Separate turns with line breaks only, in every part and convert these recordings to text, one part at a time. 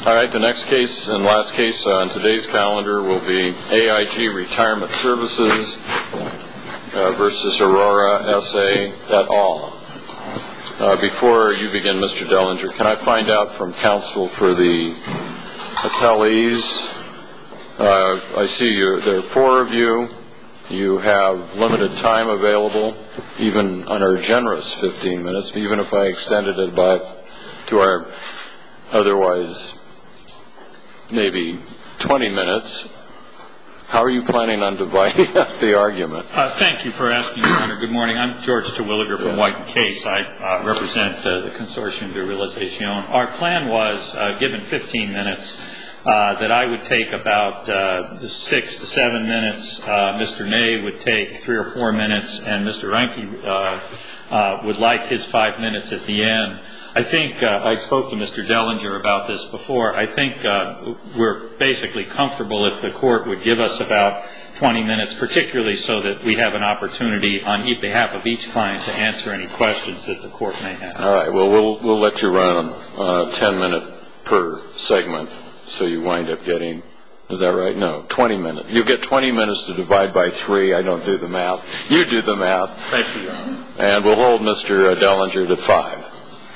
All right, the next case and last case on today's calendar will be AIG Retirement Services versus Aurora S.A. et al. Before you begin, Mr. Dellinger, can I find out from counsel for the appellees? I see there are four of you. You have limited time available, even on our generous 15 minutes, even if I extended it to our otherwise maybe 20 minutes. How are you planning on dividing up the argument?
Thank you for asking, Your Honor. Good morning. I'm George Terwilliger from White & Case. I represent the Consortium de Realización. Our plan was, given 15 minutes, that I would take about 6 to 7 minutes. Mr. Ney would take 3 or 4 minutes, and Mr. Reinke would like his 5 minutes at the end. I think I spoke to Mr. Dellinger about this before. I think we're basically comfortable if the court would give us about 20 minutes, particularly so that we have an opportunity on behalf of each client to answer any questions that the court may have.
All right. Well, we'll let you run on a 10-minute per segment, so you wind up getting, is that right? No, 20 minutes. You get 20 minutes to divide by 3. I don't do the math. You do the math.
Thank you, Your Honor.
And we'll hold Mr. Dellinger to 5.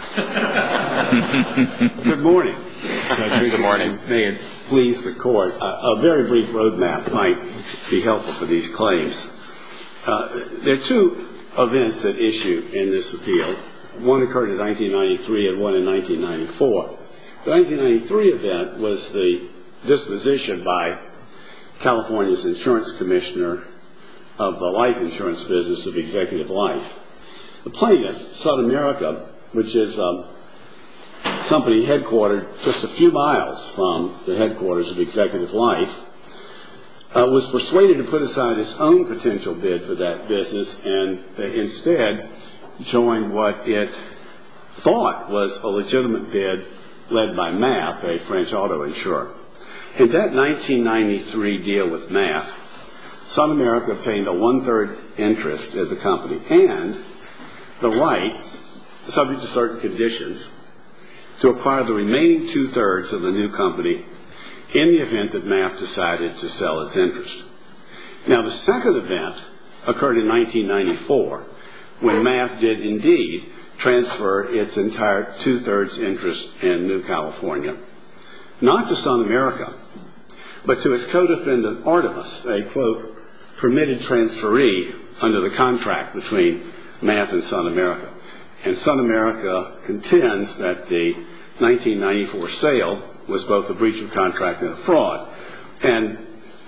Good morning.
Good morning.
May it please the court. A very brief roadmap might be helpful for these claims. There are two events at issue in this appeal. One occurred in 1993 and one in 1994. The 1993 event was the disposition by California's insurance commissioner of the life insurance business of Executive Life. The plaintiff, SunAmerica, which is a company headquartered just a few miles from the headquarters of Executive Life, was persuaded to put aside its own potential bid for that business and instead joined what it thought was a legitimate bid led by MAF, a French auto insurer. In that 1993 deal with MAF, SunAmerica obtained a 1/3 interest in the company and the right, subject to certain conditions, to acquire the remaining 2/3 of the new company in the event that MAF decided to sell its interest. Now, the second event occurred in 1994 when MAF did indeed transfer its entire 2/3 interest in New California, not to SunAmerica, but to its co-defendant Artemis, a, quote, permitted transferee under the contract between MAF and SunAmerica. And SunAmerica contends that the 1994 sale was both a breach of contract and a fraud. And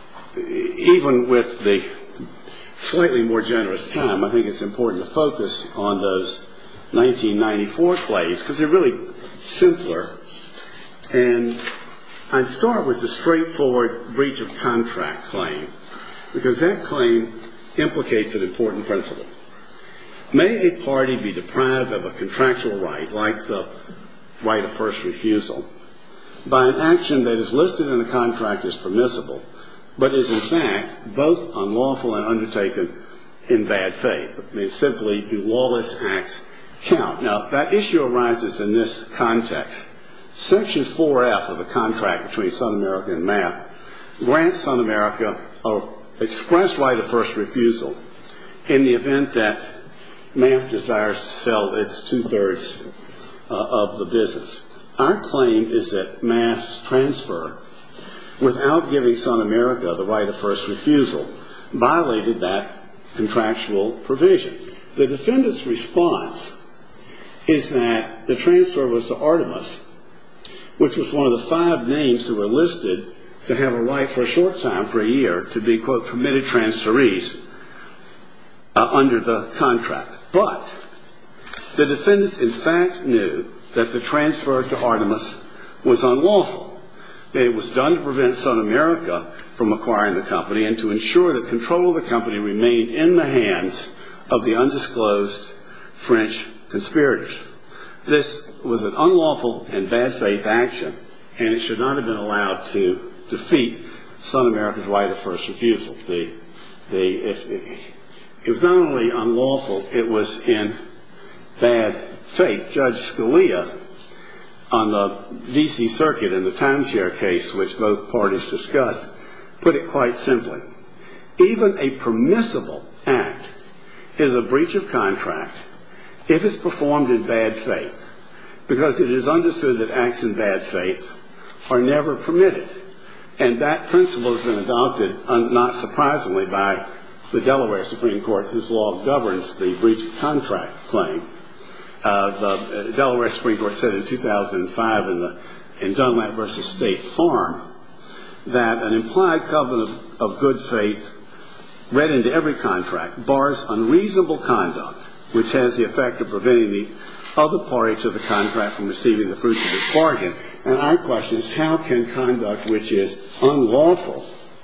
even with the slightly more generous time, I think it's important to focus on those 1994 claims because they're really simpler. And I'd start with the straightforward breach of contract claim because that claim implicates an important principle. May a party be deprived of a contractual right, like the right of first refusal, by an action that is listed in the contract as permissible, but is in fact both unlawful and undertaken in bad faith. I mean, simply, do lawless acts count? Now, that issue arises in this context. Section 4F of the contract between SunAmerica and MAF grants SunAmerica an express right of first refusal in the event that MAF desires to sell its 2/3 of the business. Our claim is that MAF's transfer, without giving SunAmerica the right of first refusal, violated that contractual provision. The defendant's response is that the transfer was to Artemis, which was one of the 5 names who were listed to have a right for a short time, for a year, to be, quote, permitted transferees under the contract. But the defendants, in fact, knew that the transfer to Artemis was unlawful, that it was done to prevent SunAmerica from acquiring the company and to ensure that control of the company remained in the hands of the undisclosed French conspirators. This was an unlawful and bad faith action, and it should not have been allowed to defeat SunAmerica's right of first refusal. It was not only unlawful, it was in bad faith. Judge Scalia on the D.C. Circuit in the timeshare case, which both parties discussed, put it quite simply. Even a permissible act is a breach of contract if it's performed in bad faith, because it is understood that acts in bad faith are never permitted. And that principle has been adopted, not surprisingly, by the Delaware Supreme Court, whose law governs the breach of contract claim. The Delaware Supreme Court said in 2005 in Dunlap v. State Farm that an implied covenant of good faith read into every contract bars unreasonable conduct, which has the effect of preventing the other party to the contract from receiving the fruits of its bargain. And our question is, how can conduct which is unlawful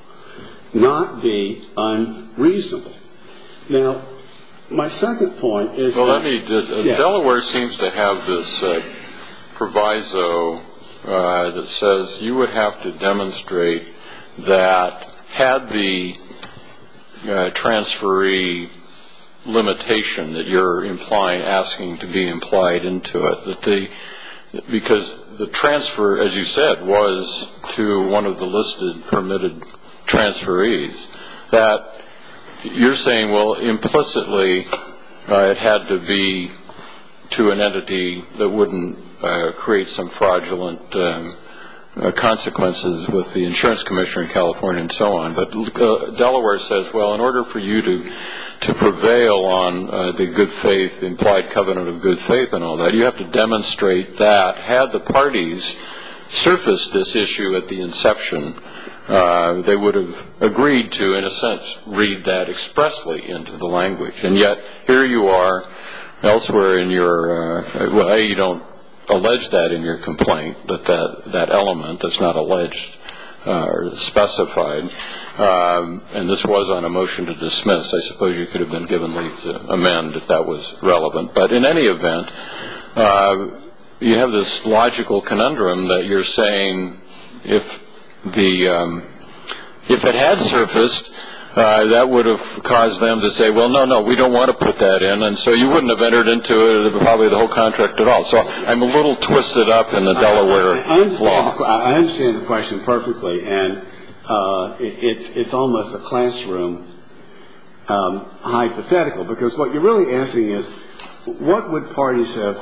not be unreasonable? Now, my second point is
Delaware seems to have this proviso that says you would have to demonstrate that had the transferee limitation that you're asking to be implied into it, because the transfer, as you said, was to one of the listed permitted transferees, that you're saying, well, implicitly it had to be to an entity that wouldn't create some fraudulent consequences with the insurance commissioner in California and so on. But Delaware says, well, in order for you to prevail on the good faith, the implied covenant of good faith and all that, you have to demonstrate that had the parties surfaced this issue at the inception, they would have agreed to, in a sense, read that expressly into the language. And yet, here you are elsewhere in your, you don't allege that in your complaint, that element that's not alleged or specified. And this was on a motion to dismiss. I suppose you could have been given leave to amend if that was relevant. But in any event, you have this logical conundrum that you're saying if it had surfaced, that would have caused them to say, well, no, we don't want to put that in, and so you wouldn't have entered into it, probably the whole contract at all. So I'm a little twisted up in the Delaware law.
I understand the question perfectly, and it's almost a classroom hypothetical, because what you're really asking is, what would parties have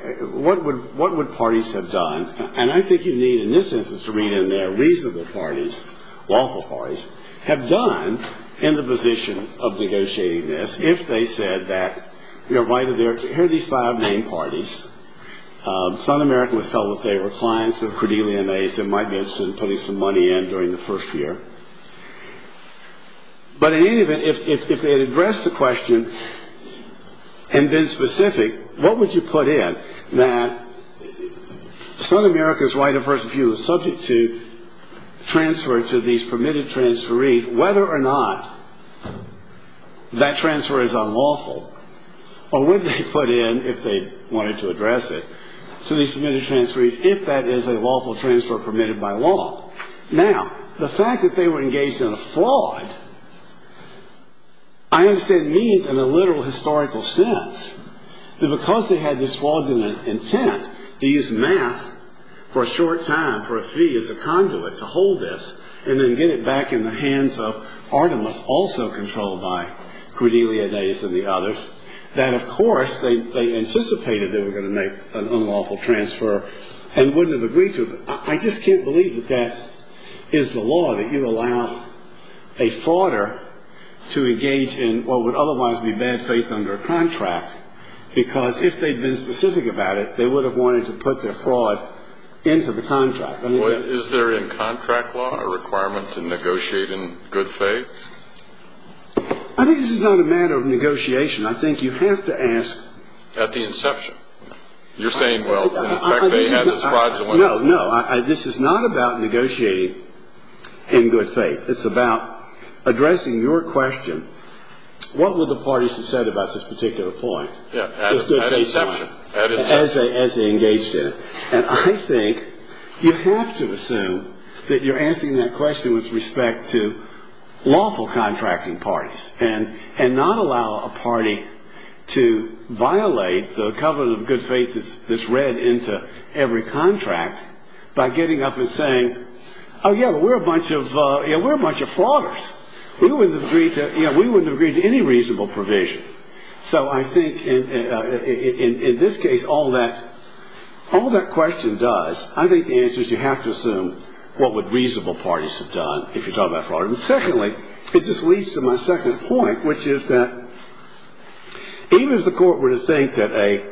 done? And I think you need, in this instance, to read in there reasonable parties, lawful parties, have done in the position of negotiating this if they said that, here are these 5 named parties. Sun American was told that they were clients of Cordelia and Ace and might be interested in putting some money in during the first year. But in any event, if they had addressed the question and been specific, what would you put in? That Sun America's right of first refusal is subject to transfer to these permitted transferees, whether or not that transfer is unlawful, or would they put in, if they wanted to address it, to these permitted transferees if that is a lawful transfer permitted by law? Now, the fact that they were engaged in a fraud, I understand means in a literal historical sense that because they had this fraudulent intent to use math for a short time for a fee as a conduit to hold this and then get it back in the hands of Artemis, also controlled by Cordelia and Ace and the others, that of course they anticipated they were going to make an unlawful transfer and wouldn't have agreed to it. I just can't believe that is the law, that you allow a frauder to engage in what would otherwise be bad faith under a contract, because if they'd been specific about it, they would have wanted to put their fraud into the contract.
Is there in contract law a requirement to negotiate in good faith?
I think this is not a matter of negotiation. I think you have to ask
at the inception. You're saying, well, in fact, they had this fraudulent.
No. This is not about negotiating in good faith. It's about addressing your question. What would the parties have said about this particular point?
Yeah, at inception.
As they engaged in it. And I think you have to assume that you're asking that question with respect to lawful contracting parties and not allow a party to violate the covenant of good faith that's read into every contract by getting up and saying, "Oh yeah, but we're a bunch of frauders. We wouldn't have agreed to any reasonable provision." So I think in this case, all that question does, I think the answer is you have to assume what would reasonable parties have done if you're talking about fraud. And secondly, it just leads to my second point, which is that even if the court were to think that a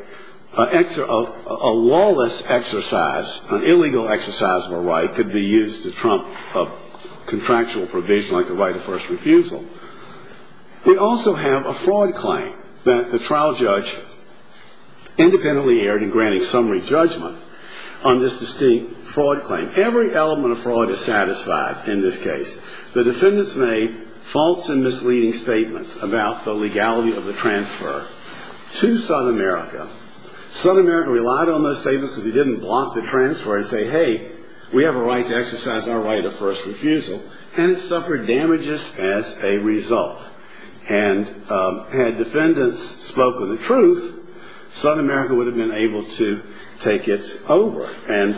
lawless exercise, an illegal exercise of a right, could be used to trump a contractual provision like the right of first refusal, we also have a fraud claim that the trial judge independently erred in granting summary judgment on this distinct fraud claim. Every element of fraud is satisfied in this case. The defendants made false and misleading statements about the legality of the transfer to Sun America. Sun America relied on those statements because he didn't block the transfer and say, "Hey, we have a right to exercise our right of first refusal," and it suffered damages as a result. And had defendants spoken the truth, Sun America would have been able to take it over. And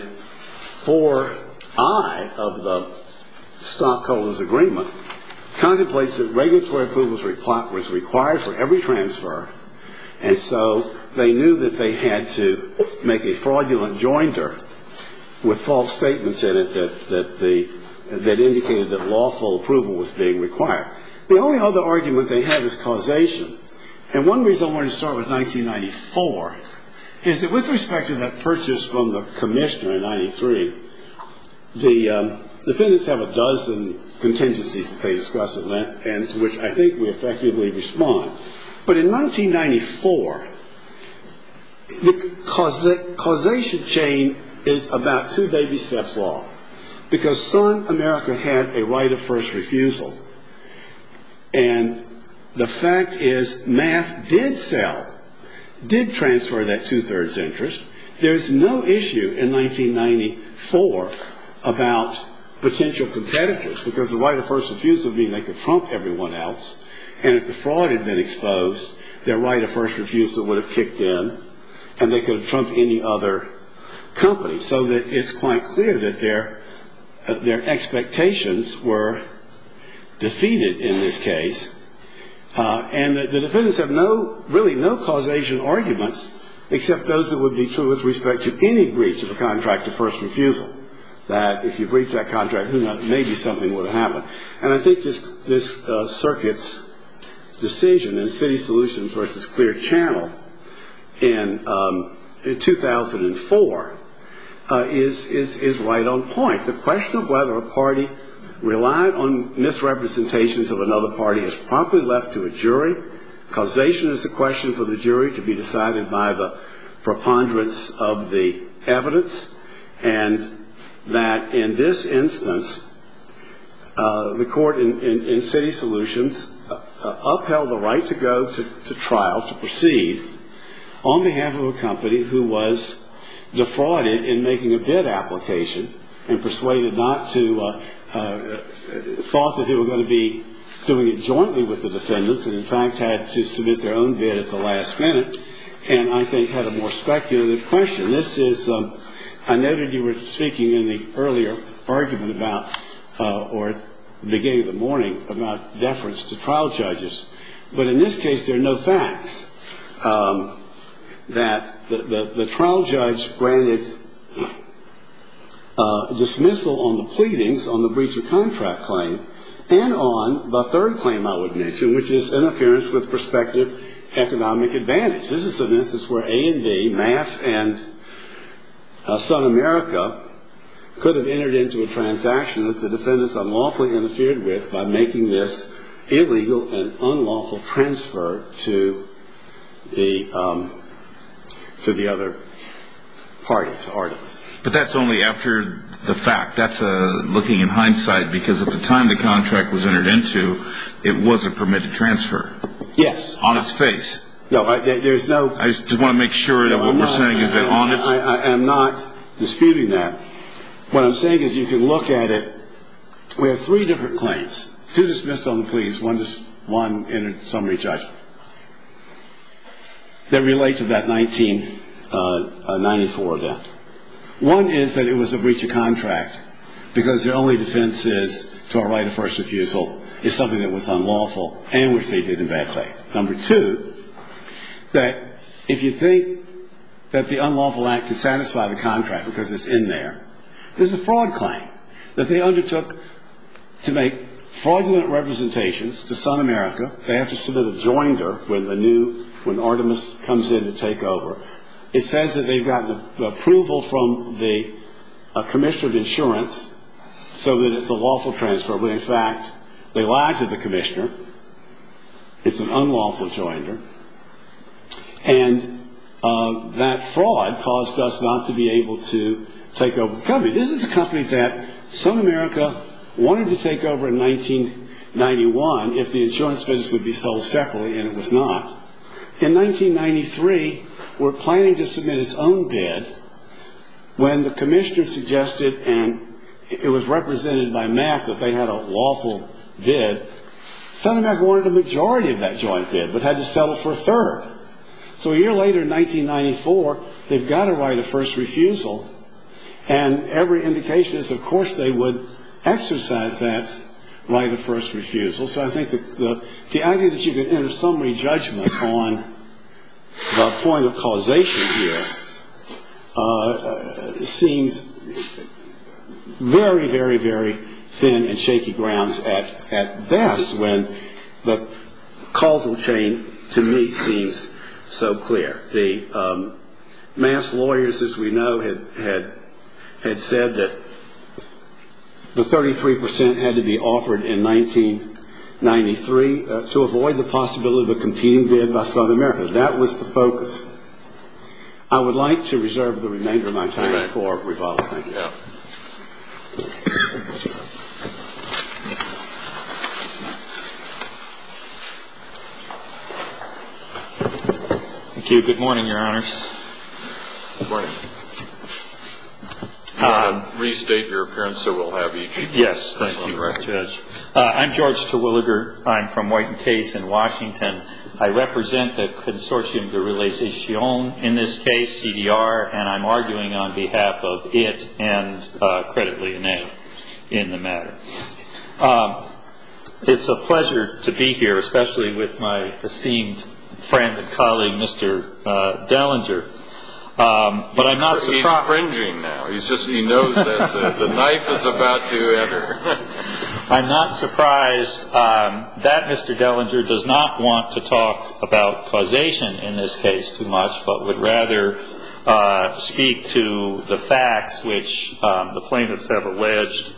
4I of the stockholders' agreement contemplates that regulatory approval was required for every transfer, and so they knew that they had to make a fraudulent joinder with false statements in it that indicated that lawful approval was being required. The only other argument they have is causation. And one reason I wanted to start with 1994 is that with respect to that purchase from the commissioner in 93, the defendants have a dozen contingencies that they discuss at length, and to which I think we effectively respond. But in 1994, the causation chain is about 2 baby steps long, because Sun America had a right of first refusal. And the fact is, MAF did transfer that 2/3 interest. There's no issue in 1994 about potential competitors, because the right of first refusal would mean they could trump everyone else. And if the fraud had been exposed, their right of first refusal would have kicked in, and they could have trumped any other company. So that it's quite clear that their expectations were defeated in this case. And the defendants have really no causation arguments except those that would be true with respect to any breach of a contract of first refusal. That if you breach that contract, who knows, maybe something would have happened. And I think this circuit's decision in City Solutions versus Clear Channel in 2004 is right on point. The question of whether a party relied on misrepresentations of another party is properly left to a jury. Causation is a question for the jury to be decided by the preponderance of the evidence, and that in this instance, the court in City Solutions upheld the right to go to trial, to proceed, on behalf of a company who was defrauded in making a bid application and persuaded not to, thought that they were going to be doing it jointly with the defendants, and in fact had to submit their own bid at the last minute, and I think had a more speculative question. This is, I noted you were speaking in the earlier argument about, or at the beginning of the morning, about deference to trial judges, but in this case there are no facts. That the trial judge granted dismissal on the pleadings on the breach of contract claim and on the third claim I would mention, which is interference with prospective economic advantage. This is an instance where A&D, MAF, and Sun America could have entered into a transaction that the defendants unlawfully interfered with by making this illegal and unlawful transfer to the other party, to Artemis.
But that's only after the fact. That's looking in hindsight, because at the time the contract was entered into, it was a permitted transfer.
Yes.
On its face.
No, there's no...
I just want to make sure that what we're saying is that on its...
I am not disputing that. What I'm saying is you can look at it. We have 3 different claims. 2 dismissed on the pleas, one entered summary judgment. that relate to that 1994 event. One is that it was a breach of contract because the only defense is to our right of first refusal is something that was unlawful and which they did in bad faith. Number two, that if you think that the unlawful act can satisfy the contract because it's in there, there's a fraud claim that they undertook to make fraudulent representations to Sun America. They have to submit a joinder when Artemis comes in to take over. It says that they've gotten approval from the Commissioner of Insurance so that it's a lawful transfer, but in fact, they lied to the Commissioner. It's an unlawful joinder. And that fraud caused us not to be able to take over the company. This is a company that Sun America wanted to take over in 1991 if the insurance business would be sold separately, and it was not. In 1993, we're planning to submit its own bid when the Commissioner suggested, and it was represented by MAF that they had a lawful bid. Sun America wanted a majority of that joint bid, but had to settle for a third. So a year later, in 1994, they've got a right of first refusal, and every indication is, of course, they would exercise that right of first refusal. So I think the idea that you can enter summary judgment on the point of causation here seems very, very, very thin and shaky grounds at best, when the causal chain, to me, seems so clear. The MAF's lawyers, as we know, had said that the 33% had to be offered in 1993 to avoid the possibility of a competing bid by Sun America. That was the focus. I would like to reserve the remainder of my time for rebuttal. Thank you.
Yeah.
Thank you. Good morning, Your Honors.
Good morning. You want to restate your appearance so we'll have each?
Yes, thank you, Judge. I'm George Terwilliger. I'm from White & Case in Washington. I represent the Consortium de Realisation in this case, CDR, and I'm arguing on behalf of it and Credit Lyonnais in the matter. It's a pleasure to be here, especially with my esteemed friend and colleague, Mr. Dellinger. But I'm not surprised.
He's cringing now. He knows that the knife is about to enter.
I'm not surprised that Mr. Dellinger does not want to talk about causation in this case too much, but would rather speak to the facts which the plaintiffs have alleged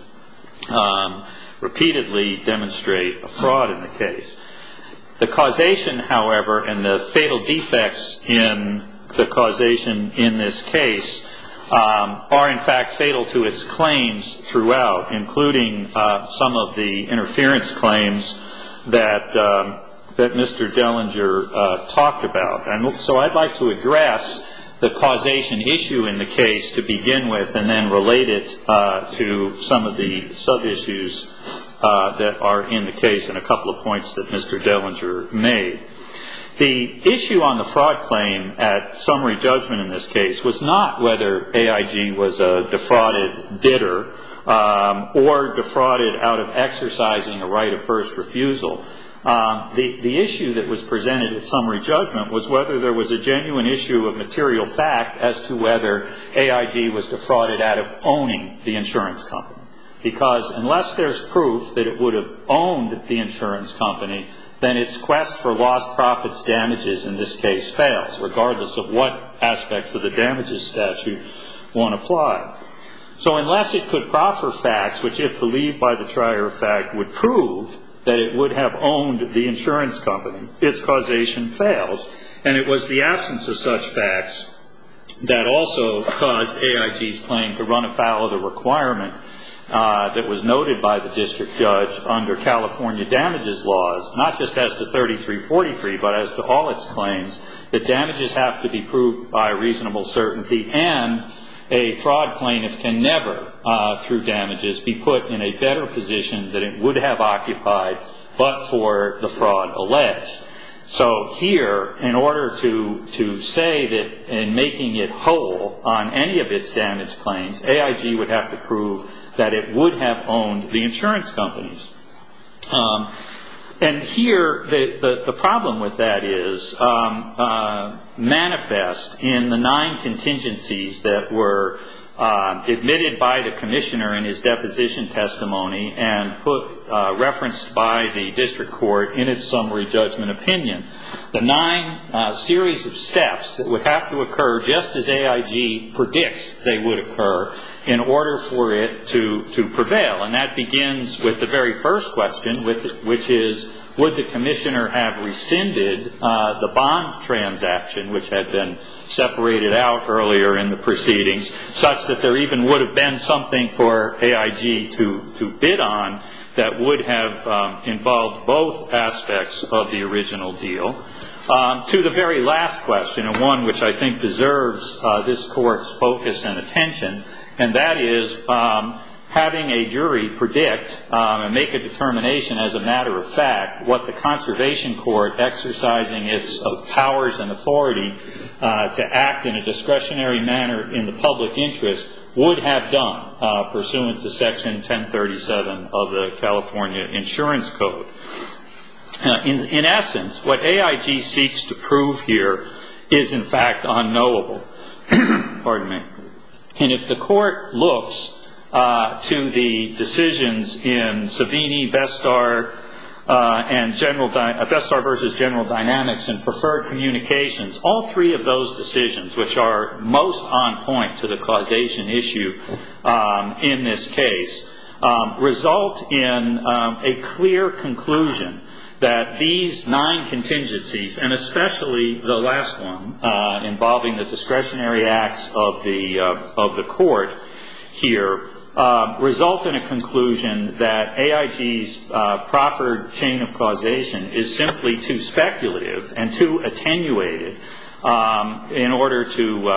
repeatedly demonstrate a fraud in the case. The causation, however, and the fatal defects in the causation in this case are in fact fatal to its claims throughout, including some of the interference claims that Mr. Dellinger talked about. And so I'd like to address the causation issue in the case to begin with, and then relate it to some of the sub-issues that are in the case, and a couple of points that Mr. Dellinger made. The issue on the fraud claim at summary judgment in this case was not whether AIG was a defrauded bidder or defrauded out of exercising a right of first refusal. The issue that was presented at summary judgment was whether there was a genuine issue of material fact as to whether AIG was defrauded out of owning the insurance company. Because unless there's proof that it would have owned the insurance company, then its quest for lost profits damages in this case fails, regardless of what aspects of the damages statute one applied. So unless it could proffer facts, which if believed by the trier of fact would prove that it would have owned the insurance company, its causation fails. And it was the absence of such facts that also caused AIG's claim to run afoul of the requirement that was noted by the district judge under California damages laws, not just as to 3343, but as to all its claims, that damages have to be proved by reasonable certainty, and a fraud plaintiff can never, through damages, be put in a better position than it would have occupied but for the fraud alleged. So here, in order to say that in making it whole on any of its damage claims, AIG would have to prove that it would have owned the insurance companies. And here, the problem with that is manifest in the 9 contingencies that were admitted by the commissioner in his deposition testimony and referenced by the district court in its summary judgment opinion. The 9 series of steps that would have to occur just as AIG predicts they would occur in order for it to prevail. And that begins with the very first question, which is, would the commissioner have rescinded the bond transaction, which had been separated out earlier in the proceedings, such that there even would have been something for AIG to bid on that would have involved both aspects of the original deal. To the very last question, and one which I think deserves this court's focus and attention, and that is having a jury predict and make a determination as a matter of fact what the conservation court, exercising its powers and authority to act in a discretionary manner in the public interest, would have done pursuant to Section 1037 of the California Insurance Code. In essence, what AIG seeks to prove here is in fact unknowable. Pardon me. And if the court looks to the decisions in Savini, Vestar, and Vestar versus General Dynamics and Preferred Communications, all 3 of those decisions, which are most on point to the causation issue in this case, result in a clear conclusion that these 9 contingencies, and especially the last one involving the discretionary acts of the court here, result in a conclusion that AIG's proffered chain of causation is simply too speculative and too attenuated in order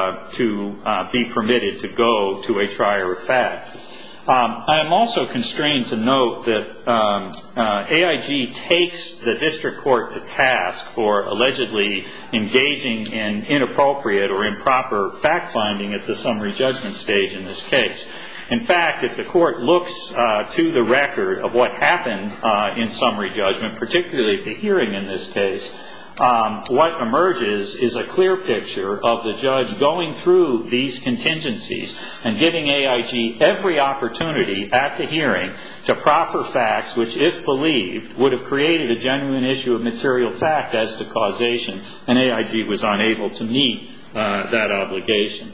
to be permitted to go to a trier of fact. I am also constrained to note that AIG takes the district court to task for allegedly engaging in inappropriate or improper fact-finding at the summary judgment stage in this case. In fact, if the court looks to the record of what happened in summary judgment, particularly at the hearing in this case, what emerges is a clear picture of the judge going through these contingencies and giving AIG every opportunity at the hearing to proffer facts which, if believed, would have created a genuine issue of material fact as to causation, and AIG was unable to meet that obligation.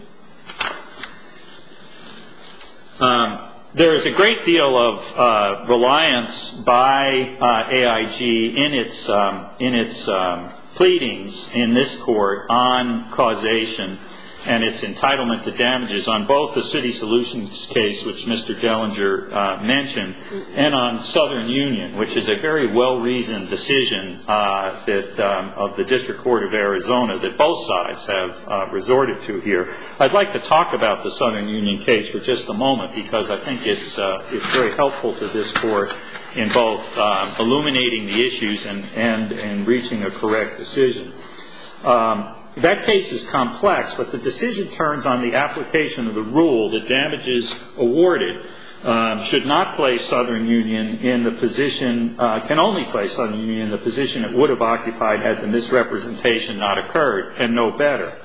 There is a great deal of reliance by AIG in its pleadings in this court on causation and its entitlement to damages on both the City Solutions case, which Mr. Dellinger mentioned, and on Southern Union, which is a very well-reasoned decision of the District Court of Arizona that both sides have resorted to here. I'd like to talk about the Southern Union case for just a moment because I think it's very helpful to this court in both illuminating the issues and reaching a correct decision. That case is complex, but the decision turns on the application of the rule that damages awarded should not place Southern Union in the position, can only place Southern Union in the position it would have occupied had the misrepresentation not occurred, and no better.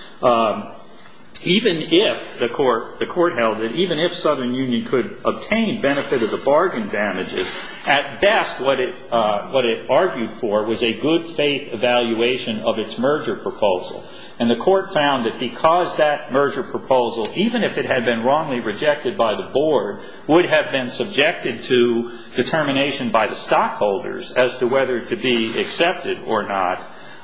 Even if the court held that even if Southern Union could obtain benefit of the bargain damages, at best what it argued for was a good faith evaluation of its merger proposal. And the court found that because that merger proposal, even if it had been wrongly rejected by the board, would have been subjected to determination by the stockholders as to whether to be accepted or not,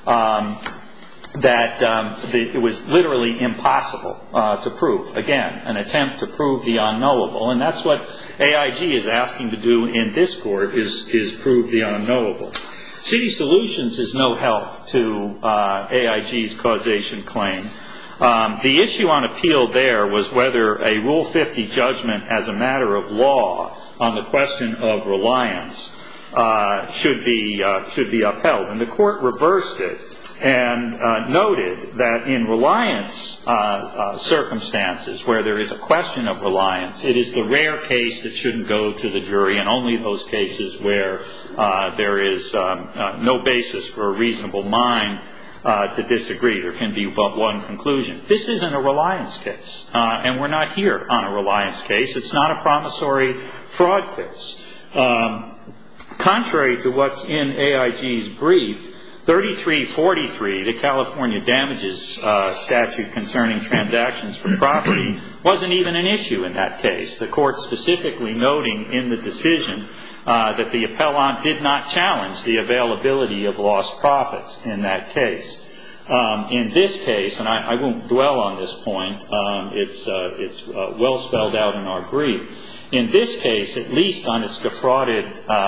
it was literally impossible to prove. Again, an attempt to prove the unknowable. And that's what AIG is asking to do in this court, is prove the unknowable. City Solutions is no help to AIG's causation claim. The issue on appeal there was whether a Rule 50 judgment as a matter of law on the question of reliance should be upheld. And the court reversed it and noted that in reliance circumstances where there is a question of reliance, it is the rare case that shouldn't go to the jury, and only those cases where there is no basis for a reasonable mind to disagree. There can be but one conclusion. This isn't a reliance case, and we're not here on a reliance case. It's not a promissory fraud case. Contrary to what's in AIG's brief, 3343, the California damages statute concerning transactions for property, wasn't even an issue in that case. The court specifically noting in the decision that the appellant did not challenge the availability of lost profits in that case. In this case, and I won't dwell on this point, it's well spelled out in our brief. In this case, at least on its defrauded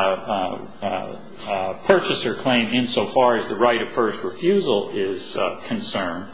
purchaser claim insofar as the right of first refusal is concerned,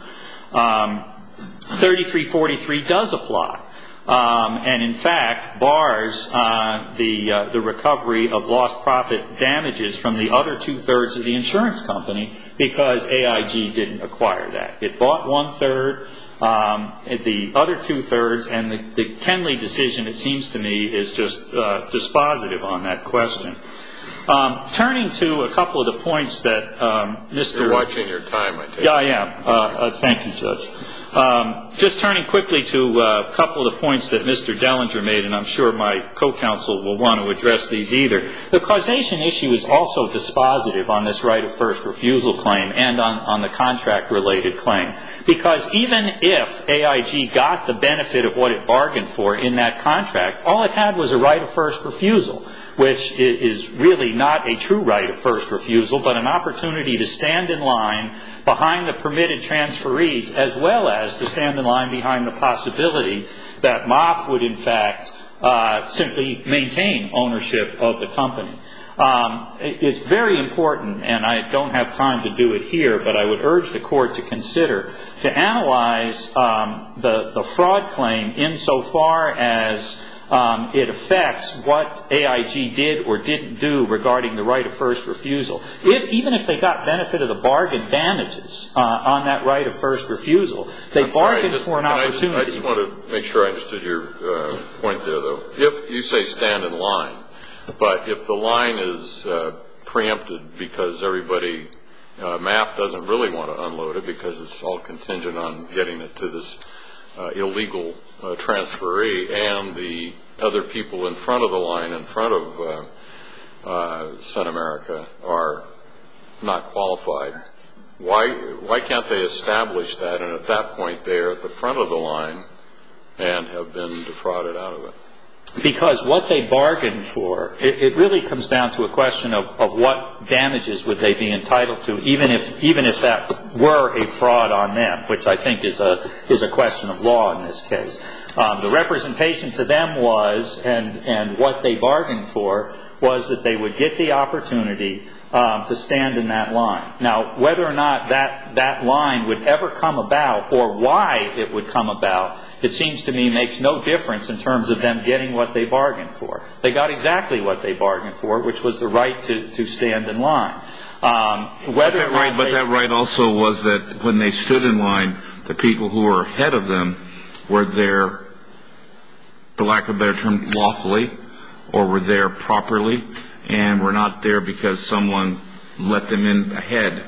3343 does apply. And in fact, bars the recovery of lost profit damages from the other two-thirds of the insurance company because AIG didn't acquire that. It bought one-third, the other two-thirds, and the Kenley decision, it seems to me, is just dispositive on that question. Turning to a couple of the points that Mr.
You're watching your time, I take it.
Yeah, I am. Thank you, Judge. Just turning quickly to a couple of the points that Mr. Dellinger made, and I'm sure my co-counsel will want to address these either. The causation issue is also dispositive on this right of first refusal claim and on the contract-related claim. Because even if AIG got the benefit of what it bargained for in that contract, all it had was a right of first refusal, which is really not a true right of first refusal, but an opportunity to stand in line behind the permitted transferees, as well as to stand in line behind the possibility that Moth would, in fact, simply maintain ownership of the company. It's very important, and I don't have time to do it here, but I would urge the Court to consider to analyze the fraud claim insofar as it affects what AIG did or didn't do regarding the right of first refusal. Even if they got benefit of the bargain damages on that right of first refusal, they bargained for an opportunity.
I just want to make sure I understood your point there, though. If you say stand in line, but if the line is preempted because everybody, MAP doesn't really want to unload it because it's all contingent on getting it to this illegal transferee, and the other people in front of the line, in front of Sun America, are not qualified, why can't they establish that, and at that point they're at the front of the line and have been defrauded out of it?
Because what they bargained for, it really comes down to a question of what damages would they be entitled to, even if that were a fraud on them, which I think is a question of law in this case. The representation to them was, and what they bargained for, was that they would get the opportunity to stand in that line. Now, whether or not that line would ever come about, or why it would come about, it seems to me makes no difference in terms of them getting what they bargained for. They got exactly what they bargained for, which was the right to stand in line. But
that right also was that when they stood in line, the people who were ahead of them were there, for lack of a better term, lawfully, or were there properly, and were not there because someone let them in ahead.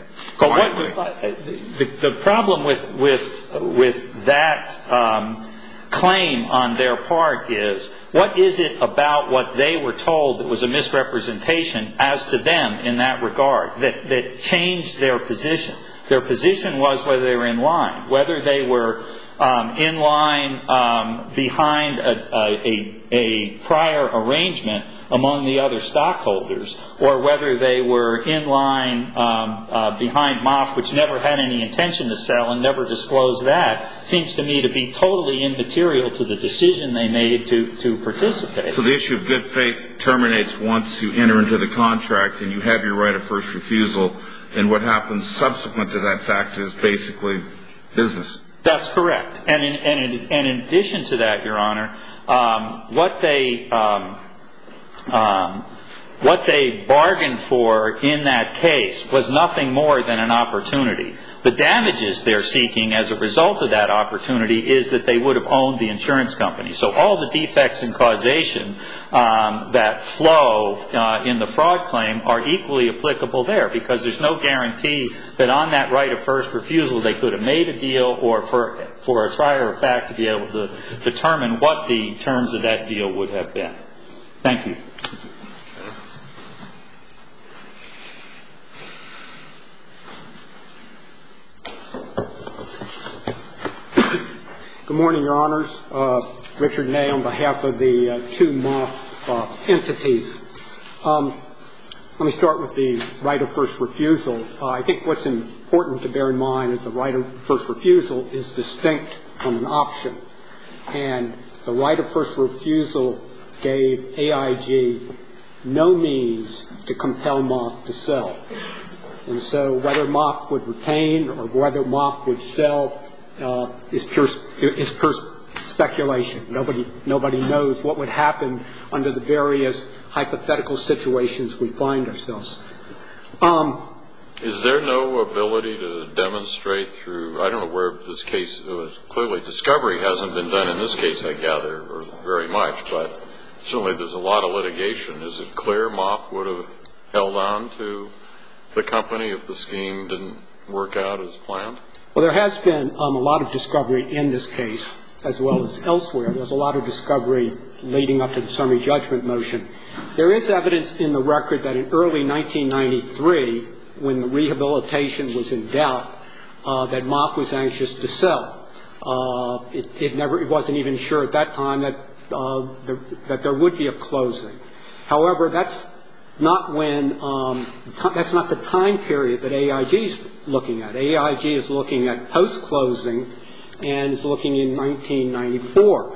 The problem with that claim on their part is, what is it about what they were told that was a misrepresentation as to them in that regard that changed their position? Their position was whether they were in line, whether they were in line behind a prior arrangement among the other stockholders, or whether they were in line behind MOF, which never had any intention to sell and never disclosed that, seems to me to be totally immaterial to the decision they made to participate.
So the issue of good faith terminates once you enter into the contract and you have your right of first refusal, and what happens subsequent to that fact is basically business.
That's correct. And in addition to that, Your Honor, what what they bargained for in that case was nothing more than an opportunity. The damages they're seeking as a result of that opportunity is that they would have owned the insurance company. So all the defects in causation that flow in the fraud claim are equally applicable there, because there's no guarantee that on that right of first refusal they could have made a deal, or for a trier of fact to be able to determine what the terms of that deal would have been. Thank you.
Good morning, Your Honors. Richard Ney on behalf of the two MOF entities. Let me start with the right of first refusal. I think what's important to bear in mind is the right of first refusal is distinct from an option. And the right of first refusal gave AIG no means to compel MOF to sell. And so whether MOF would retain or whether MOF would sell is pure speculation. Nobody knows what would happen under the various hypothetical situations we find ourselves.
Is there no ability to demonstrate through, I don't know where this case was, clearly discovery hasn't been done in this case, I gather, or very much, but certainly there's a lot of litigation. Is it clear MOF would have held on to the company if the scheme didn't work out as planned?
Well, there has been a lot of discovery in this case, as well as elsewhere. There's a lot of discovery leading up to the summary judgment motion. There is evidence in the record that in early 1993, when the rehabilitation was in doubt, that MOF was anxious to sell. It wasn't even sure at that time that there would be a closing. However, that's not the time period that AIG is looking at. AIG is looking at post-closing and is looking in 1994.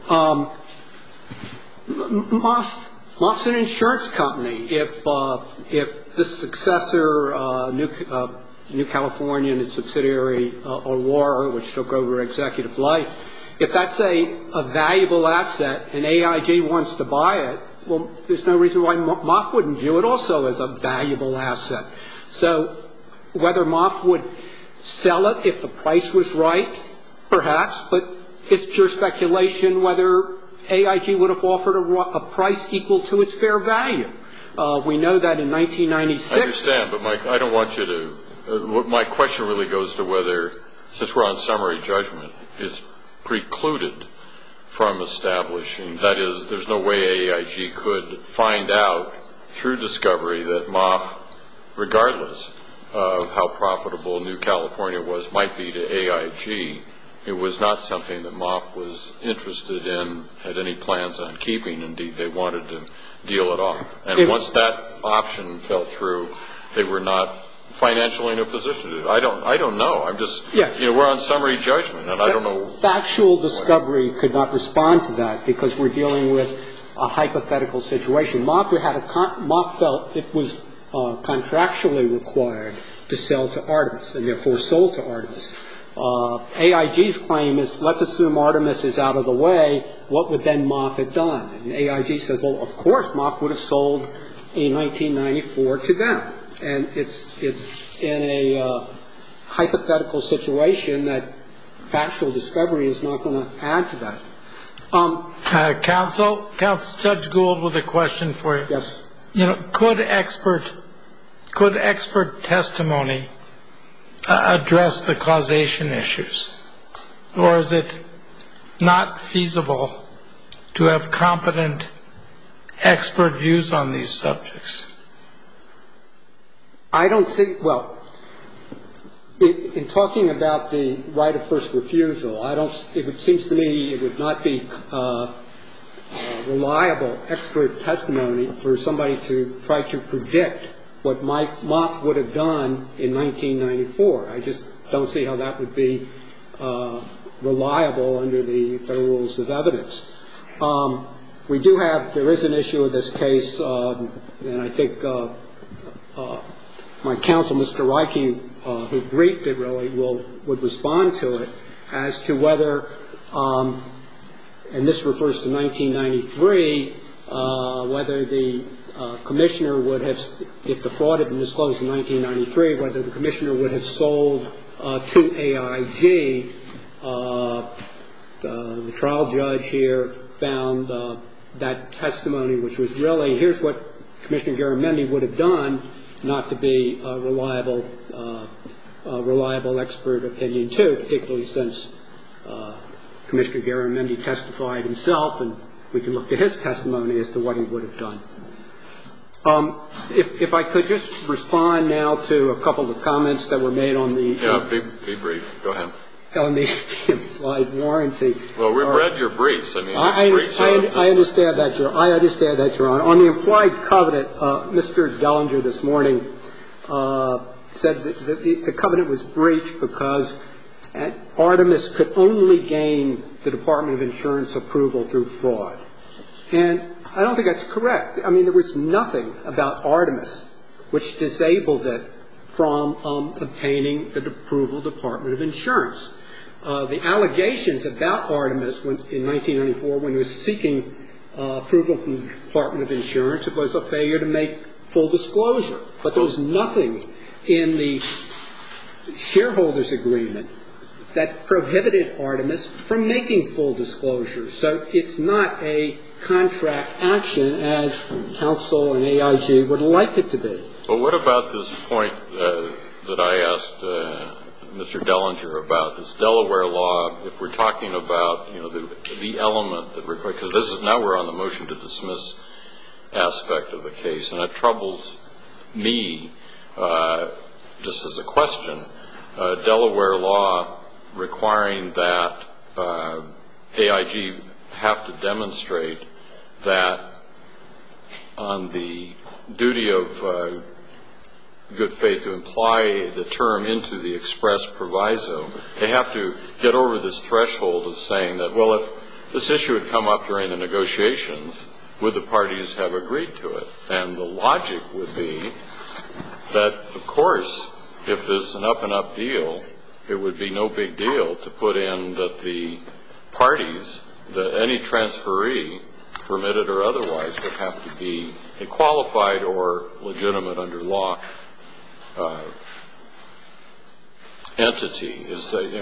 MOF's an insurance company. If the successor, New California and its subsidiary Aurora, which took over Executive Life, if that's a valuable asset and AIG wants to buy it, well, there's no reason why MOF wouldn't view it also as a valuable asset. So whether MOF would sell it if the price was right, perhaps, but it's pure speculation whether AIG would have offered a price equal to its fair value. We know that in 1996.
I understand, but I don't want you to. My question really goes to whether, since we're on summary judgment, it's precluded from establishing. That is, there's no way AIG could find out through discovery that MOF, regardless of how profitable New California was, might be to AIG. It was not something that MOF was interested in, had any plans on keeping. Indeed, they wanted to deal it off. And once that option fell through, they were not financially in a position to do it. I don't know. I'm just, we're on summary judgment, and I don't know.
Factual discovery could not respond to that because we're dealing with a hypothetical situation. MOF felt it was contractually required to sell to Artemis and therefore sold to Artemis. AIG's claim is, let's assume Artemis is out of the way, what would then MOF have done? And AIG says, well, of course MOF would have sold in 1994 to them. And it's in a hypothetical situation that factual discovery is not going to add to that.
Counsel, Judge Gould with a question for you.
Yes.
Could expert testimony address the causation issues? Or is it not feasible to have competent expert views on these subjects?
I don't see, well, in talking about the right of first refusal, it seems to me it would not be reliable expert testimony for somebody to try to predict what MOF would have done in 1994. I just don't see how that would be reliable under the Federal Rules of Evidence. There is an issue of this case, and I think my counsel, Mr. Reike, who briefed it really, would respond to it as to whether, and this refers to 1993, whether the commissioner would have, if the fraud had been disclosed in 1993, whether the commissioner would have sold to AIG. The trial judge here found that testimony, which was really, here's what Commissioner Garamendi would have done, not to be a reliable expert opinion, too, particularly since Commissioner Garamendi testified himself, and we can look at his testimony as to what he would have done. If I could just respond now to a couple of comments that were made on the...
Yeah, be brief. Go ahead.
On the implied warranty.
Well, we've read your briefs. I mean,
I understand that, Your Honor. On the implied covenant, Mr. Dellinger this morning said that the covenant was breached because Artemis could only gain the Department of Insurance approval through fraud. And I don't think that's correct. I mean, there was nothing about Artemis which disabled it from obtaining the approval of the Department of Insurance. The allegations about Artemis in 1994, when it was seeking approval from the Department of Insurance, it was a failure to make full disclosure. But there was nothing in the shareholders' agreement that prohibited Artemis from making full disclosure. So it's not a contract action as counsel and AIG would like it to be.
Well, what about this point that I asked Mr. Dellinger about, this Delaware law, if we're talking about, you know, the element that requires, because this is, now we're on the motion to dismiss aspect of the case, and it troubles me, just as a question, Delaware law requiring that AIG have to demonstrate that on the duty of good faith to imply the term into the express proviso, they have to get over this threshold of saying that, well, if this issue had come up during the negotiations, would the parties have agreed to it? And the logic would be that, of course, if there's an up-and-up deal, it would be no big deal to put in that the parties, that any transferee, permitted or otherwise, would have to be a qualified or legitimate under law entity.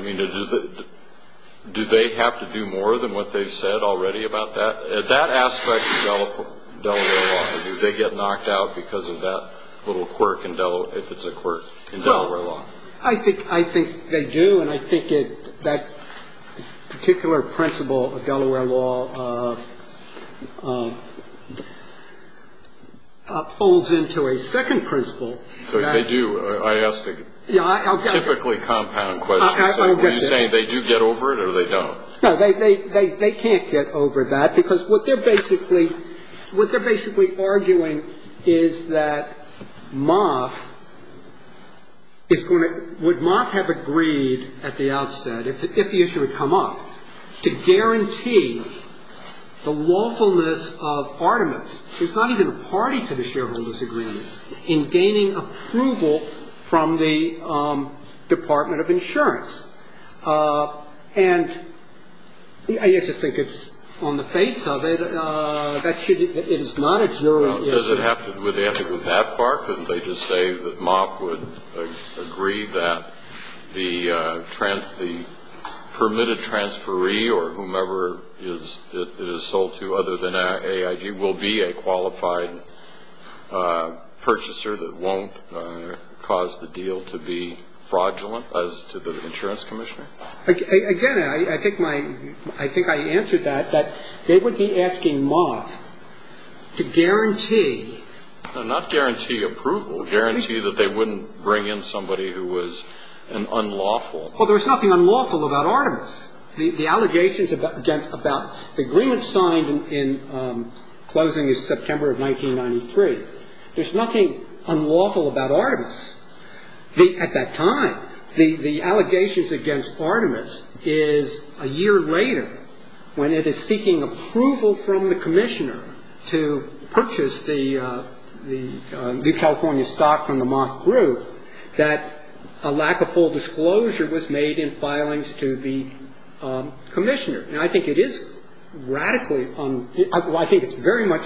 Do they have to do more than what they've said already about that? That aspect of Delaware law, do they get knocked out because of that little quirk in Delaware, if it's a quirk in Delaware law?
I think they do, and I think that particular principle of Delaware law folds into a second principle.
So they do. I asked a typically compound question. So are you saying they do get over it or they don't?
No, they can't get over that, because what they're basically arguing is that Moff would Moff have agreed at the outset, if the issue had come up, to guarantee the lawfulness of Artemis, who's not even a party to the shareholders' agreement, in gaining approval from the Department of Insurance. And I just think it's on the face of it, it is not a jury issue.
Would they have to go that far? Couldn't they just say that Moff would agree that the permitted transferee or whomever it is sold to other than AIG will be a qualified purchaser that won't cause the deal to be fraudulent as to the insurance commissioner?
Again, I think I answered that they would be asking Moff to guarantee.
No, not guarantee approval, guarantee that they wouldn't bring in somebody who was an unlawful.
Well, there was nothing unlawful about Artemis. The allegations about the agreement signed in closing is September of 1993. There's nothing unlawful about Artemis. At that time, the allegations against Artemis is a year later, when it is seeking approval from the commissioner to purchase the New California stock from the Moff Group, that a lack of full disclosure was made in filings to the commissioner. And I think it is radically I think it's very much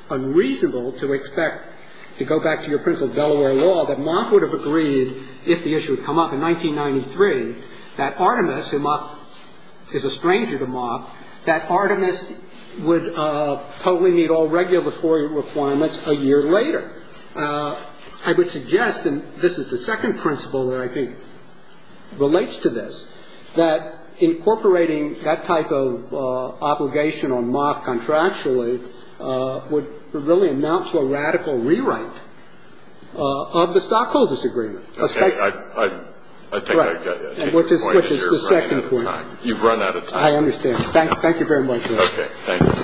unreasonable to expect, to go back to your principle of Delaware law, that Moff would have agreed, if the issue had come up in 1993, that Artemis, who Moff is a stranger to Moff, that Artemis would totally meet all regulatory requirements a year later. I would suggest, and this is the second principle that I think relates to this, that incorporating that type of obligation on Moff contractually would really amount to a radical rewrite of the stockholders' agreement.
Okay, I think
right.
I got it.
Which is the second point.
You've run out of time.
I understand. Thank you very much.
Okay, thank you.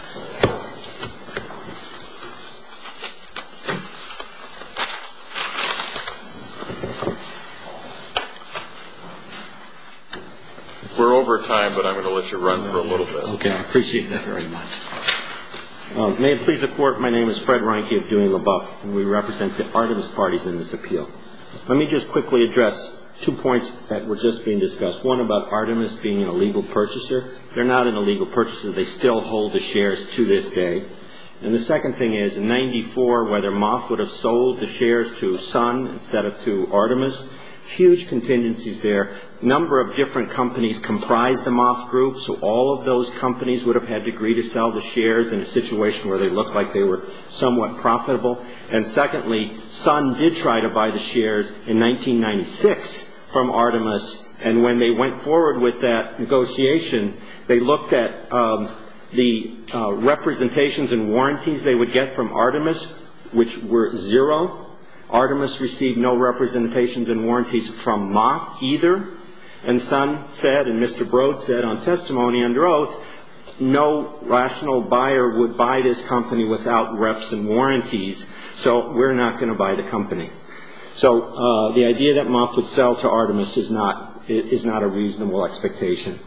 We're over time, but I'm going to let you run for a little bit.
Okay, I appreciate that very much. May it please the Court, my name is Fred Reinke of Dewey & LaBeouf, and we represent the Artemis parties in this appeal. Let me just quickly address 2 points that were just being discussed. One about Artemis being an illegal purchaser. They're not an illegal purchaser. They still hold the shares to this day. And the second thing is, in 94, whether Moff would have sold the shares to Sun instead of to Artemis, huge contingencies there. Number of different companies comprise the Moff Group, so all of those companies would have had to agree to sell the shares in a situation where they looked like they were somewhat profitable. And secondly, Sun did try to buy the shares in 1996 from Artemis, and when they went forward with that negotiation, they looked at the representations and warranties they would get from Artemis, which were zero. Artemis received no representations and warranties from Moff either. And Sun said, and Mr. Broad said on testimony under oath, no rational buyer would buy this company without reps and warranties, so we're not going to buy the company. So the idea that Moff would sell to Artemis is not a reasonable expectation.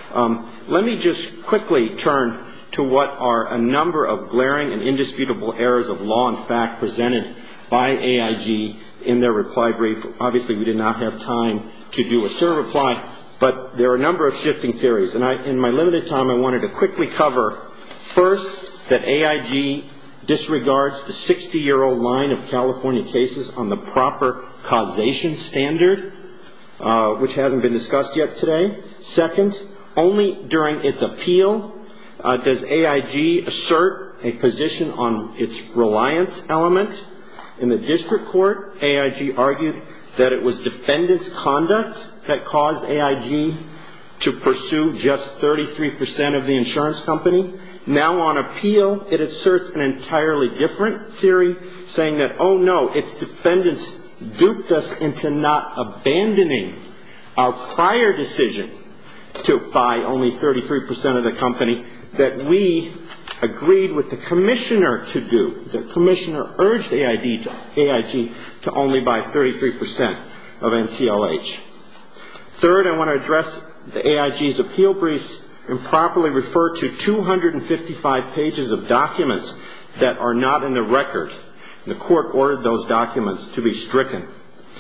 Let me just quickly turn to what are a number of glaring and indisputable errors of law and fact presented by AIG in their reply brief. Obviously, we did not have time to do a SIR reply, but there are a number of shifting theories. And in my limited time, I wanted to quickly cover, first, that AIG disregards the 60-year-old line of California cases on the proper causation standard, which hasn't been discussed yet today. Second, only during its appeal does AIG assert a position on its reliance element. In the district court, AIG argued that it was defendant's conduct that caused AIG to pursue just 33% of the insurance company. Now on appeal, it asserts an entirely different theory, saying that, oh no, its defendants duped us into not abandoning our prior decision to buy only 33% of the company that we agreed with the commissioner to do. The commissioner urged AIG to only buy 33% of NCLH. Third, I want to address the AIG's appeal briefs improperly refer to 255 pages of documents that are not in the record. The court ordered those documents to be stricken.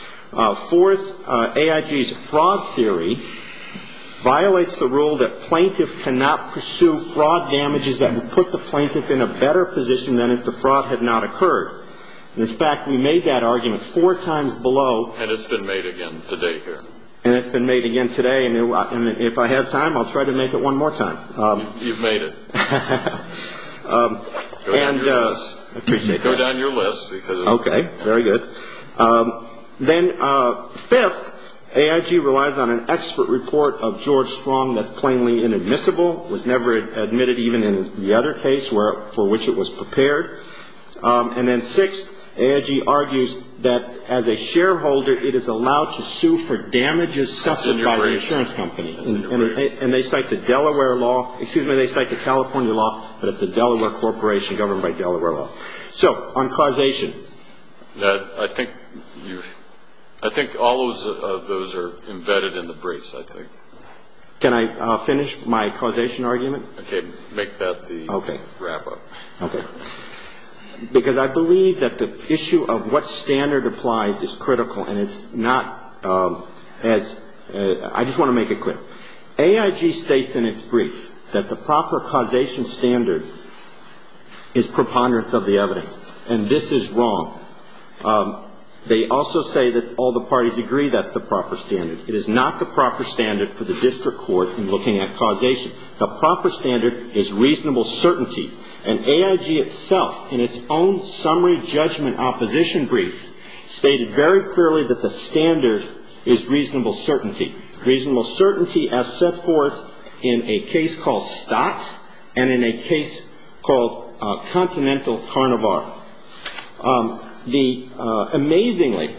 Fourth, AIG's fraud theory violates the rule that plaintiff cannot pursue fraud damages that would put the plaintiff in a better position than if the fraud had not occurred. And in fact, we made that argument 4 times below.
And it's been made again today here.
And it's been made again today, and if I have time, I'll try to make it one more time.
You've made it.
Go down your list. Appreciate that.
Go down your list because.
Okay, very good. Then fifth, AIG relies on an expert report of George Strong that's plainly inadmissible, was never admitted even in the other case for which it was prepared. And then sixth, AIG argues that as a shareholder, it is allowed to sue for damages suffered by the insurance company. And they cite the Delaware law, they cite the California law, but it's a Delaware corporation governed by Delaware law. So, on causation.
I think all of those are embedded in the briefs, I think.
Can I finish my causation argument?
Okay, make that the wrap-up. Okay.
Because I believe that the issue of what standard applies is critical, and it's not I just want to make it clear. AIG states in its brief that the proper causation standard is preponderance of the evidence. And this is wrong. They also say that all the parties agree that's the proper standard. It is not the proper standard for the district court in looking at causation. The proper standard is reasonable certainty. And AIG itself, in its own summary judgment opposition brief, stated very clearly that the standard is reasonable certainty. Reasonable certainty as set forth in a case called Stott and in a case called Continental Carnival. Amazingly,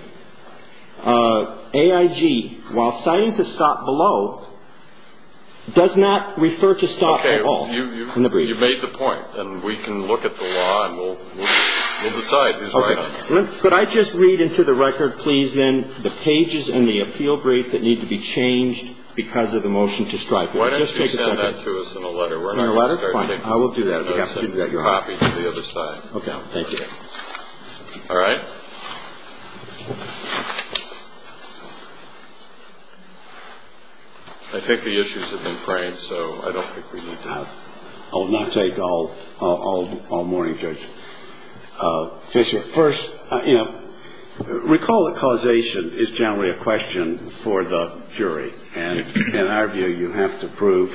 AIG, while citing to Stott below, does not refer to Stott at all in the brief.
You made the point, and we can look at the law and we'll decide who's right on it.
Could I just read into the record, please, then, the pages in the appeal brief that need to be changed because of the motion to strike?
Why don't you send that to us in a letter? We're
in a letter? Fine. I will do that. We have to do that, Your Honor.
Copy to the other side.
Okay. Thank you.
All right. I think the issues have been framed, so I don't think we need to.
I will not take all morning, Judge Fisher. First, recall that causation is generally a question for the jury, and in our view, you have to prove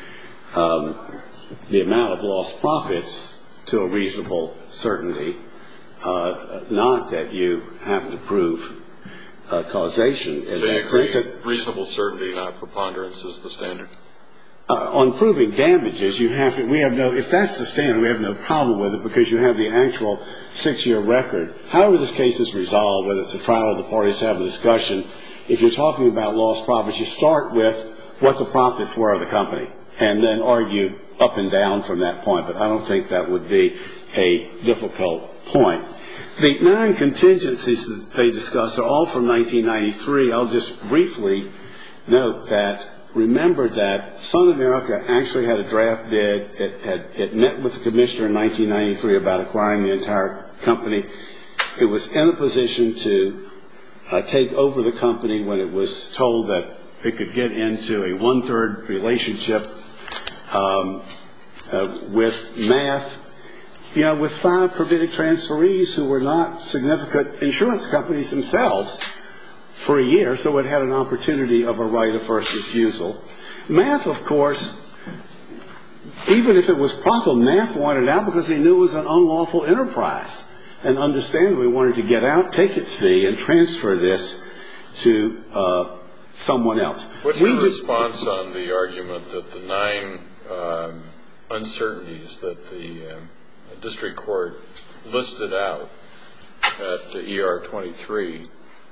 the amount of lost profits to a reasonable certainty, not that you have to prove causation.
So you agree reasonable certainty, not preponderance, is the standard?
On proving damages, if that's the standard, we have no problem with it because you have the actual 6-year record. However this case is resolved, whether it's a trial or the parties have a discussion, if you're talking about lost profits, you start with what the profits were of the company and then argue up and down from that point. But I don't think that would be a difficult point. The 9 contingencies that they discuss are all from 1993. I'll just briefly note that, remember that Sun America actually had a draft bid. It met with the commissioner in 1993 about acquiring the entire company. It was in a position to take over the company when it was told that it could get into a 1/3 relationship with MAF, with 5 permitted transferees who were not significant insurance companies themselves for a year, so it had an opportunity of a right of first refusal. MAF, of course, even if it was profitable, MAF wanted out because they knew it was an unlawful enterprise and understandably wanted to get out, take its fee, and transfer this to someone else.
What's your response on the argument that the 9 uncertainties that the district court listed out at ER 23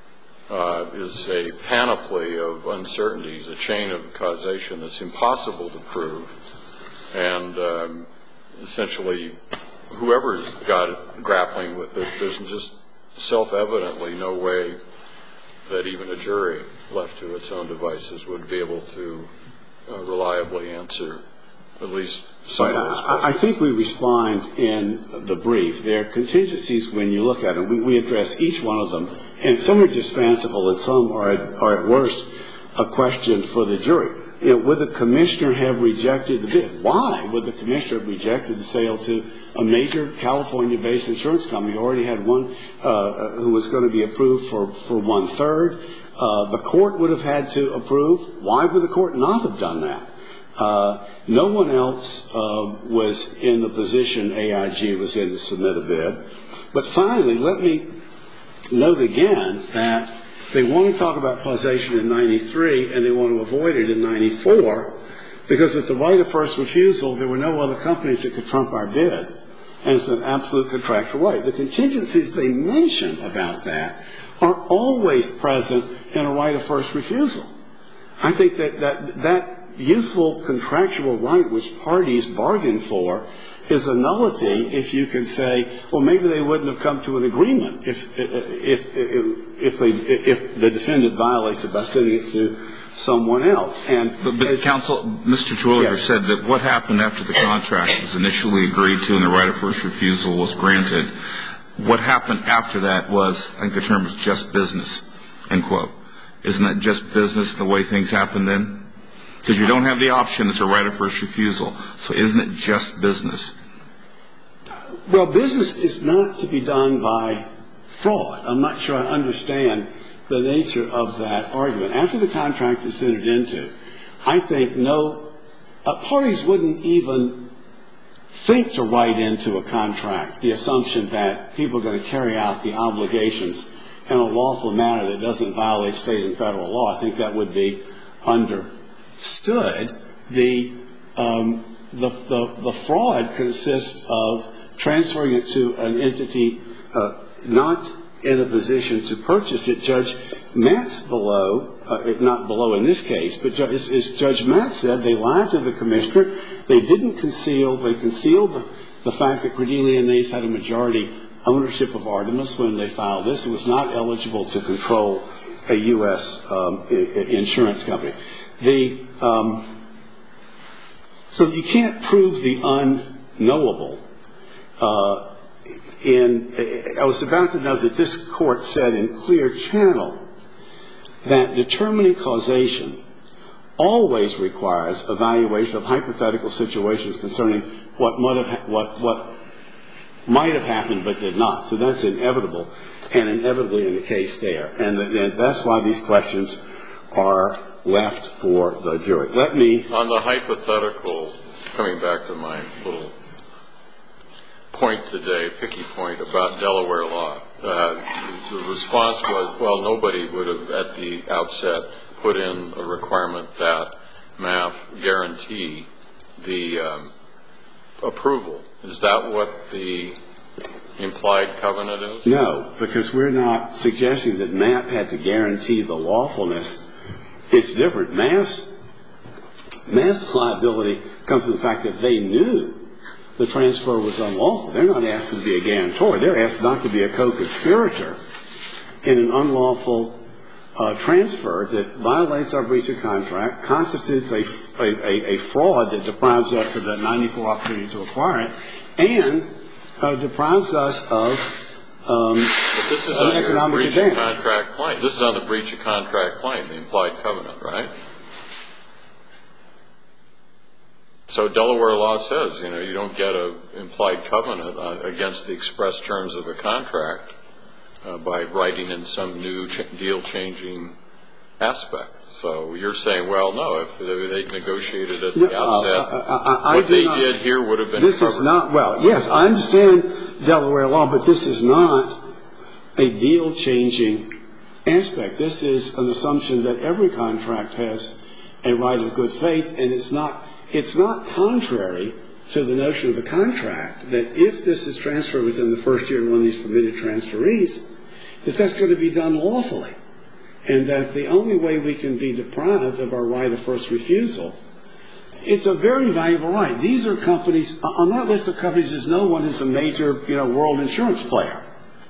is a panoply of uncertainties, a chain of causation that's impossible to prove, and essentially whoever's grappling with it, there's just self-evidently no way that even a jury left to its own devices would be able to reliably answer at least some of those questions.
I think we respond in the brief. There are contingencies when you look at them. We address each one of them, and some are just fanciful and some are at worst a question for the jury. Would the commissioner have rejected the bid? Why would the commissioner have rejected the sale to a major California-based insurance company? We already had one who was going to be approved for 1/3. The court would have had to approve. Why would the court not have done that? No one else was in the position AIG was in to submit a bid. But finally, let me note again that they want to talk about causation in 93 and they want to avoid it in 94 because with the right of first refusal, there were no other companies that could trump our bid. And it's an absolute contractual right. The contingencies they mention about that are always present in a right of first refusal. I think that useful contractual right which parties bargain for is a nullity if you can say, well, maybe they wouldn't have come to an agreement if the defendant violates it by sending it to someone else.
But counsel, Mr. Terwilliger said that what happened after the contract was initially agreed to and the right of first refusal was granted, what happened after that was, I think the term is just business, end quote. Isn't that just business the way things happen then? Because you don't have the option, it's a right of first refusal. So isn't it just business?
Well, business is not to be done by fraud. I'm not sure I understand the nature of that argument. After the contract is entered into, I think parties wouldn't even think to write into a contract the assumption that people are going to carry out the obligations in a lawful manner that doesn't violate state and federal law. I think that would be understood. The fraud consists of transferring it to an entity not in a position to purchase it. Judge Matt's below, not below in this case, but as Judge Matt said, they lied to the commissioner. They didn't conceal. They concealed the fact that Cordelia and Nace had a majority ownership of Artemis when they filed this. It was not eligible to control a U.S. insurance company. So you can't prove the unknowable. I was about to note that this court said in Clear Channel that determining causation always requires evaluation of hypothetical situations concerning what might have happened but did not. So that's inevitable, and inevitably in the case there. And that's why these questions are left for the jury.
On the hypothetical, coming back to my little point today, picky point about Delaware law, the response was, well, nobody would have at the outset put in a requirement that MAF guarantee the approval. Is that what the implied covenant is?
No, because we're not suggesting that MAF had to guarantee the lawfulness. It's different. MAF's liability comes from the fact that they knew the transfer was unlawful. They're not asked to be a guarantor. They're asked not to be a co-conspirator in an unlawful transfer that violates our breach of contract, constitutes a fraud that deprives us of that 94 opportunity to acquire it, and deprives us of an economic advantage.
This is on the breach of contract claim, the implied covenant, right? So Delaware law says, you don't get an implied covenant against the express terms of a contract by writing in some new deal-changing aspect. So you're saying, well, no, if they negotiated at the outset, what they did here would have been
this
covered.
Is not, well, yes, I understand Delaware law, but this is not a deal-changing aspect. This is an assumption that every contract has a right of good faith, and it's not contrary to the notion of the contract that if this is transferred within the first year of one of these permitted transferees, that that's going to be done lawfully, and that the only way we can be deprived of our right of first refusal, it's a very valuable right. These are companies, on that list of companies is no one who's a major, world insurance player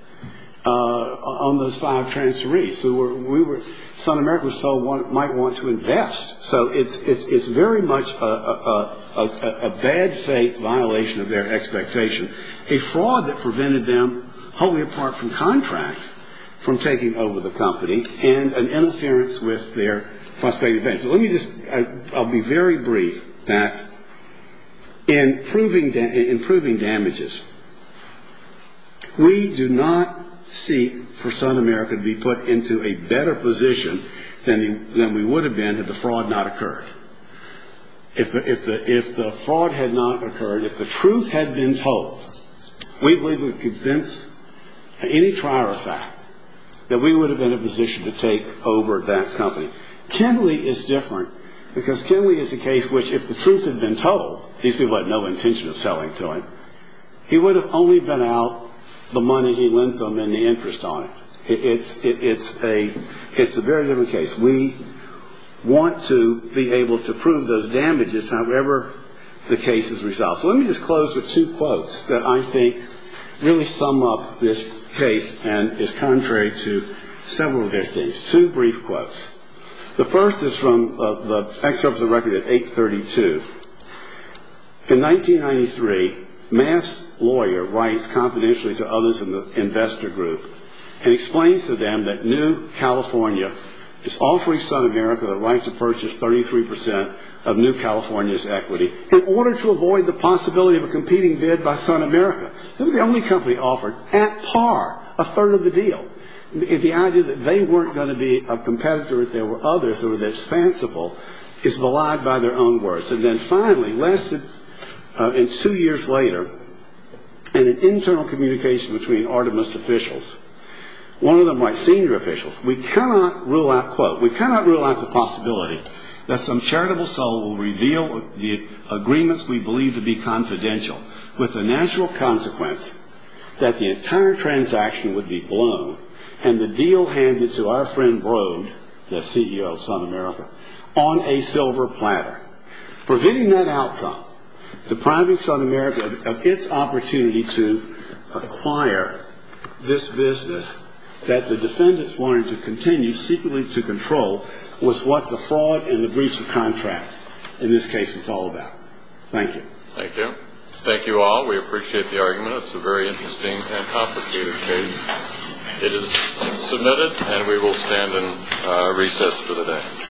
on those 5 transferees. So Sun America was told might want to invest. So it's very much a bad faith violation of their expectation, a fraud that prevented them, wholly apart from contract, from taking over the company, and an interference with their prospective advantage. So let me I'll be very brief that in proving damages, we do not seek for Sun America to be put into a better position than we would have been had the fraud not occurred. If the fraud had not occurred, if the truth had been told, we believe we could convince any trier of fact that we would have been in a position to take over that company. Kenley is different because Kenley is a case which, if the truth had been told, these people had no intention of selling to him, he would have only been out the money he lent them and the interest on it. It's a very different case. We want to be able to prove those damages however the case is resolved. So let me just close with 2 quotes that I think really sum up this case and is contrary to several of their things. 2 brief quotes. The first is from the excerpt of the record at 832. In 1993, MAF's lawyer writes confidentially to others in the investor group and explains to them that New California is offering Sun America the right to purchase 33% of New California's equity in order to avoid the possibility of a competing bid by Sun America. They were the only company offered at par a third of the deal. The idea that they weren't going to be a competitor if there were others who were this fanciful is belied by their own words. And then finally, less than 2 years later, in an internal communication between Artemis officials, one of them writes, senior officials, we cannot rule out, quote, we cannot rule out the possibility that some charitable soul will reveal the agreements we believe to be confidential, with the natural consequence that the entire transaction would be blown and the deal handed to our friend Broad, the CEO of Sun America, on a silver platter. Preventing that outcome, depriving Sun America of its opportunity to acquire this business that the defendants wanted to continue secretly to control, was what the fraud and the breach of contract in this case was all about. Thank you.
Thank you. Thank you all. We appreciate the argument. It's a very interesting and complicated case. It is submitted, and we will stand in recess for the day.